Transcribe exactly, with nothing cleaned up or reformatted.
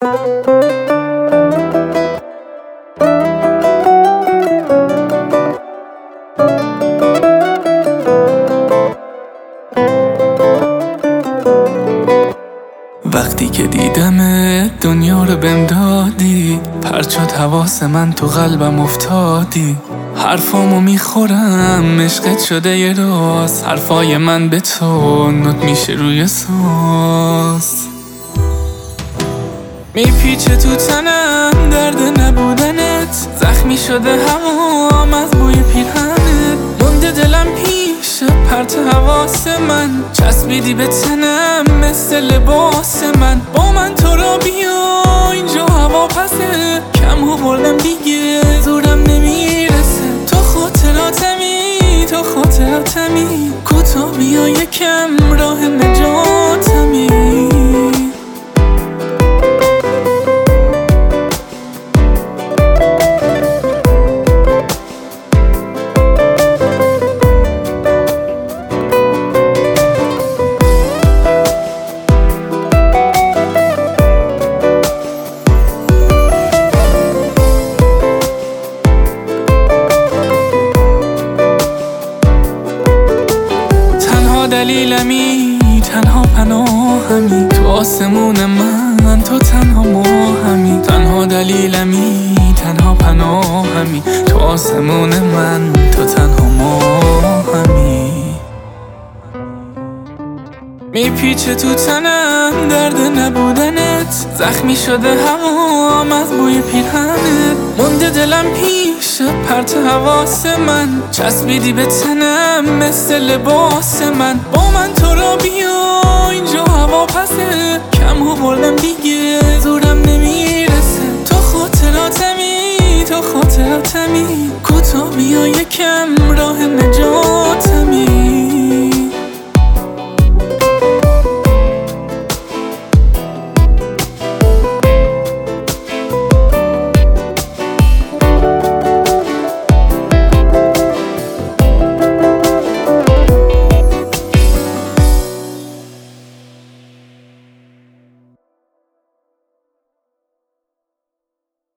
وقتی که دیدم دنیا رو بهم دادی، پرچات حواس من تو قلبم افتادی. حرفامو میخورم عشقت شده یه راز، حرفای من به تو نوت میشه روی ساز. میپیچه تو تنم درد نبودنت، زخمی شده هوام از بوی پیرهنت. مونده دلم پیش پرت حواس من، چسبیدی به تنم مثل لباس من. با من تو را بیا اینجا هوا پسه، کم آوردم دیگه زورم نمیرسه. تو خاطراتمی تو خاطراتمی، کوتا بیا یکم راه نجاتمی. دلیلمی تنها پناهمی، تو آسمون من تو تنها ماهمی. تنها دلیلمی تنها پناهمی، تو آسمون من تو تنها ماهمی. میپیچه تو تنم درد نبودنت، زخمی شده هوام از بوی پیرهنت. مونده دلم پیش پرت حواس من، چسبیدی به تنم مثل لباس من. با من تو را بیا اینجا هوا پسه، کم آوردم دیگه زورم نمیرسه. تو خاطراتمی تو خاطراتمی، کوتا بیا یکم راه نجاتمی.